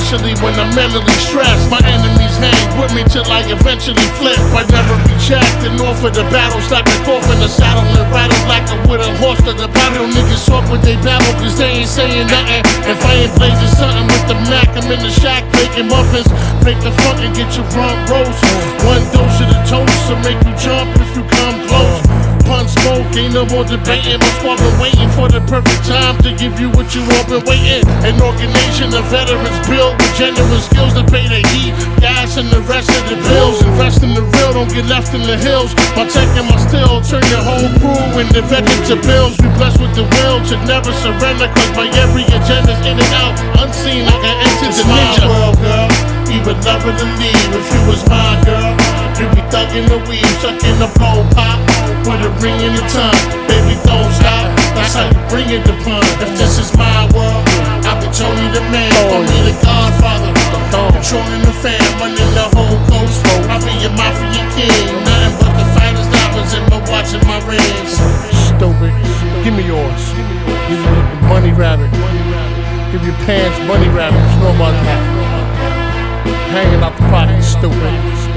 especially when I'm mentally stressed. My enemies hang with me till I eventually flip. I never reject and offer the battle, slap the off in the saddle and rattle like a with a horse to the battle. Niggas talk when they battle cause they ain't saying nothing. If I ain't blazing something with the Mac, I'm in the shack baking muffins. Make the fuck and get your rump roast. One dose of the toast to make you jump if you come close. Pun smoke, ain't no more debating. My squad been waiting for the perfect time to give you what you all been waiting. An organization of veterans built with genuine skills to pay the heat, gas, and the rest of the bills. Invest in the real, don't get left in the hills. My tech and my skill turn your whole crew into veterans to bills. We blessed with the will to never surrender, cause my every agenda's in and out. Unseen like I entered the ninja world, girl. Even love it to leave if you was my girl. You be thugging the weave, sucking the pole pop with a ring in the tongue. Baby, don't stop. That's how you bring it to pun. If this is my world, I'll be Tony the man. Call me the Godfather. Controlling the fam, running the whole coast. I'll be your mafia king. Nothing but the finest diamonds in my watch and my rings. Stupid. Give me yours. Give me the bunny rabbit. Give your pants bunny rabbit. You know about that. Hanging out the pocket, stupid.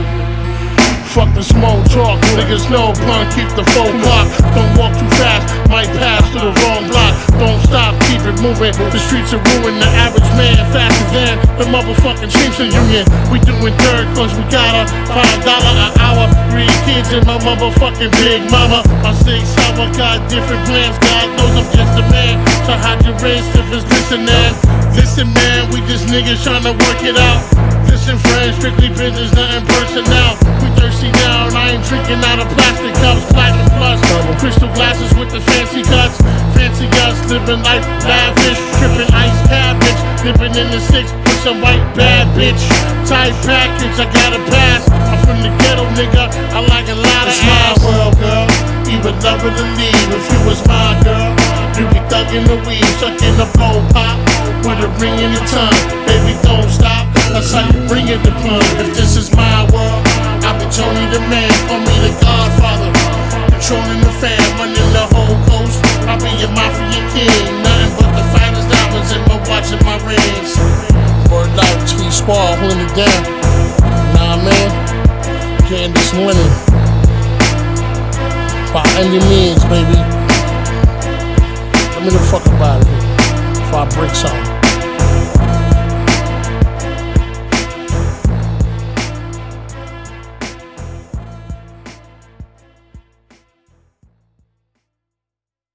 Fuck the small talk, niggas know pun, keep the full clock. Don't walk too fast, might pass through the wrong block. Don't stop, keep it moving. The streets are ruined the average man faster than the motherfucking Chiefs Union. We doing third cause we got a $5 an hour. 3 kids and my motherfucking big mama. My 6 hour got different plans, God knows I'm just a man. So hide your wrist if it's listening. Listen man, we just niggas tryna work it out. Listen friends, strictly business, nothing personal. We thirsty now and I ain't drinking out of plastic cups. Platinum plus, crystal glasses with the fancy cuts. Fancy guts, living life lavish. Tripping ice cabbage, dipping in the 6 with some white bad bitch. Tight package, I got a pass. I'm from the ghetto nigga, I like a lot of ass. It's my world girl, you would love it to leave if you was my girl. You be thugging the weed, sucking the pole pop with a ring in the tongue. Baby don't stop, that's how you bring it to pun. If this is my world, I'll be Tony the man, call me the Godfather. Controlling the fam, running the whole coast. I'll be your mafia king, nothing but the finest diamonds in my watch and my rings. Word out, T-Squad, holding it down. Nah man, getting this winning by any means, baby.